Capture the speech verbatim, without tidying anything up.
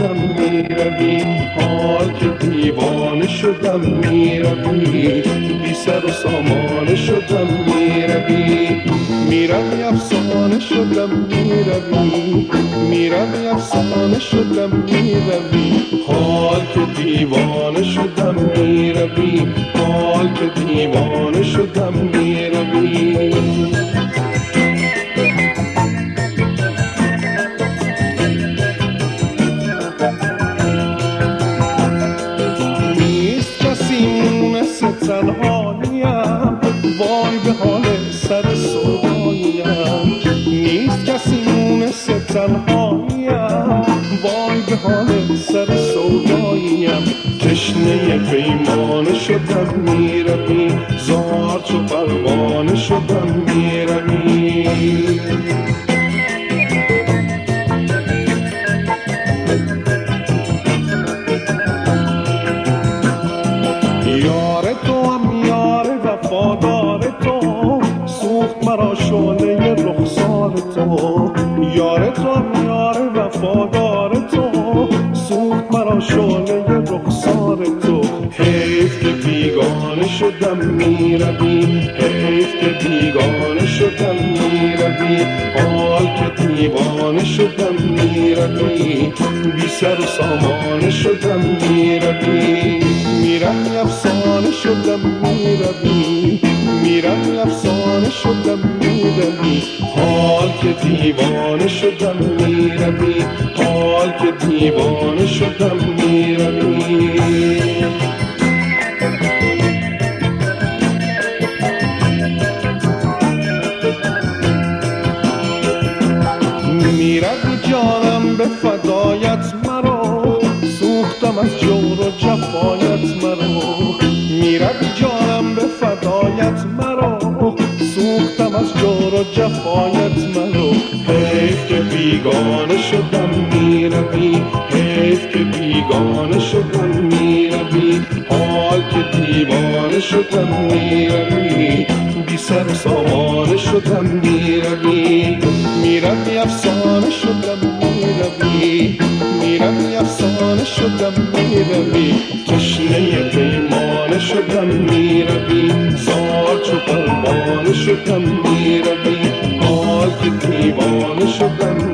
شدم میروی، حال که دیوانه شدم میروی، بی سر و سامانه شدم میروی، میروی افسانه شدم میروی، میروی افسانه شدم میروی، حال که دیوانه شدم میروی، حال که دیوانه شدم میروی. تنهاییم وای به حال سر سوداییم، نیست کسی مونس تنهاییم وای به حال سر سوداییم، تشنه پیمانه شدم میروی، زار چو پروانه شدم میروی. مرا شعله رخسار تو، یار تو یار وفادار تو، سوخت مرا شعله رخسار تو، حیف که بیگانه شدم میروی، حیف که بیگانه شدم میروی، حال که دیوانه شدم میروی، بی سر و سامانه شدم میروی، میروی افسانه شدم میروی، میروی افسانه شدم میروی، حال که دیوانه شدم میروی، حال که دیوانه شدم میروی. میروی جانم به فدایت مرا، سوختم از جور و جفایت مرا، میروی جانم به فدایت مرا، سوختم از جور و جفایت مرا، حیف که بیگانه شدم میروی، حیف که بیگانه شدم میروی، حال که دیوانه شدم میروی، بی سر و سامانه شدم میروی، میروی افسانه شدم میروی، میروی افسانه شدم میروی، تشنه پیمانه شدم میروی، زار چو پروانه شدم میروی، حال که دیوانه شدم